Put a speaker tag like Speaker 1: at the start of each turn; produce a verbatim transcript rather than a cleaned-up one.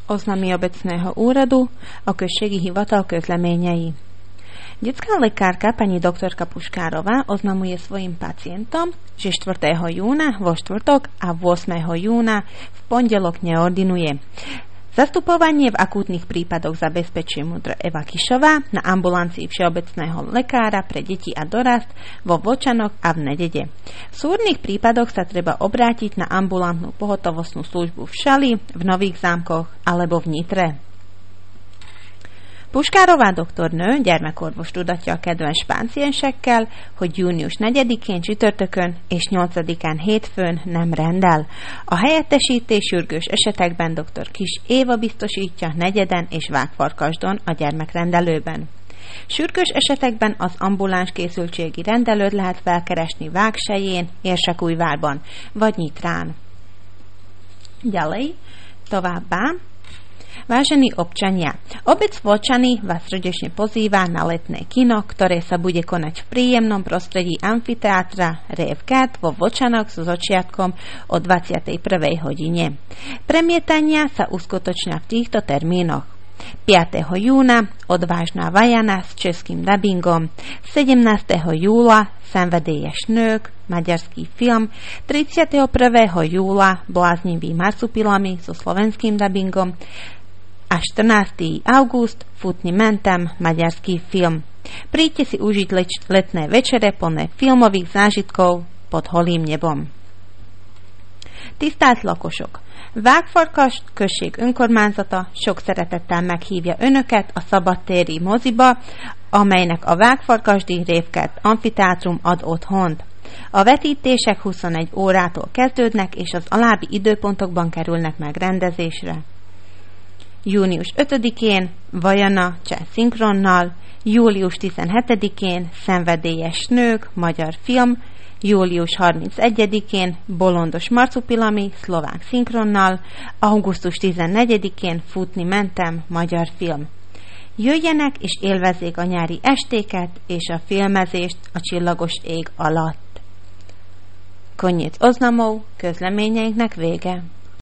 Speaker 1: Oznamy obecného úradu, a községi hivatal közleményei. Detská lekárka pani doktorka Puškárová oznamuje svojim pacientom, že štvrtého júna vo štvrtok a ôsmeho júna v pondelok neordinuje. Zastupovanie v akútnych prípadoch zabezpečuje mudr Eva Kišová na ambulancii všeobecného lekára pre deti a dorast vo Vlčanoch a v Nedede. V súrnych prípadoch sa treba obrátiť na ambulantnú pohotovostnú službu v Šali, v Nových Zámkoch alebo v Nitre. Puškárová doktornő gyermekorvos tudatja a kedves páciensekkel, hogy június negyedikén csütörtökön és nyolcadikán hétfőn nem rendel. A helyettesítés sürgős esetekben dr. Kis Éva biztosítja Negyeden és Vágfarkasdon a gyermekrendelőben. Sürgős esetekben az ambuláns készültségi rendelőt lehet felkeresni Vágselyén, Érsekújvárban vagy Nyitrán. Ďalej, továbbá, vážení občania, obec Vlčany vás srdečne pozýva na letné kino, ktoré sa bude konať v príjemnom prostredí amfiteátra Révkat vo Vlčanoch so začiatkom o dvadsiatej prvej hodine. Premietania sa uskutočnia v týchto termínoch. piateho júna Odvážna Vajana s českým dabingom, sedemnásteho júla Szenvedélyes nők, maďarský film, tridsiateho prvého júla Blázniví marsupilami so slovenským dabingom a štrnásteho augusta Futni mentem, maďarský film. Príďte si užiť leč- letné večere plné filmových zážitkov pod holým nebom. Tisztelt lakosok! Vágfarkas község önkormányzata sok szeretettel meghívja önöket a szabadtéri moziba, amelynek a Vágfarkasdi Révkat amfiteátrum ad otthont. A vetítések huszonegy órától kezdődnek, és az alábbi időpontokban kerülnek megrendezésre. június ötödikén Vajana cseh szinkronnal, július tizenhetedikén Szenvedélyes nők, magyar film, július harmincegyedikén Bolondos marsupilami, szlovák szinkronnal, augusztus tizennegyedikén Futni mentem, magyar film. Jöjjenek és élvezzék a nyári estéket és a filmezést a csillagos ég alatt. Koniec oznamov, közleményeinknek vége.